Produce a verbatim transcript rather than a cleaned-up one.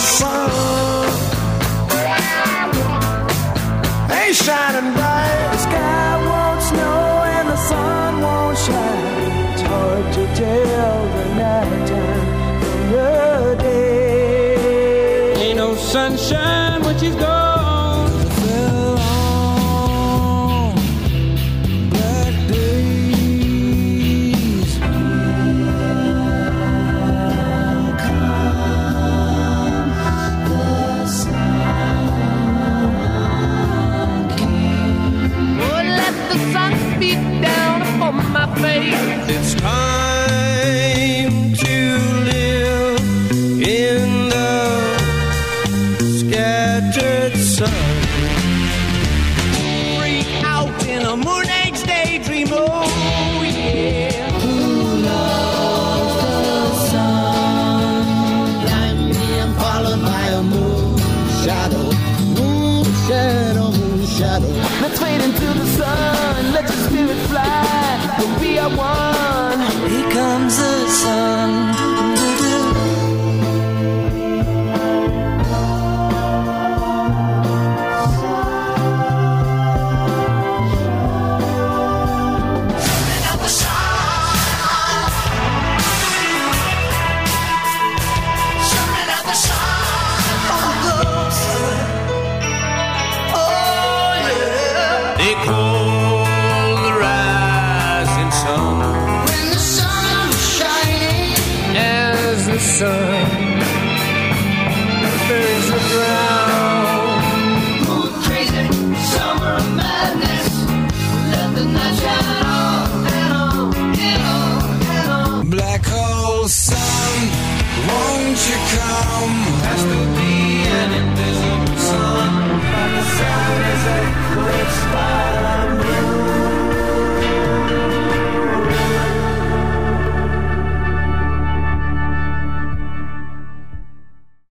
sun ain't shining bright. The sky won't snow and the sun won't shine. It's hard to tell the night time from the day. Ain't no sunshine when she's gone. It's time to live in the scattered sun. Freak out in a moon age daydream, oh yeah. Who loves the sun? Blindly and followed by a moon shadow, moon shadow, moon shadow. Let's fade into the sun, let your spirit fly. We are one. Here comes the sun. Sun burns the ground. Moon crazy, summer of madness. Let the night shine on and on and on and on. Black hole sun, won't you come? Has to be an invisible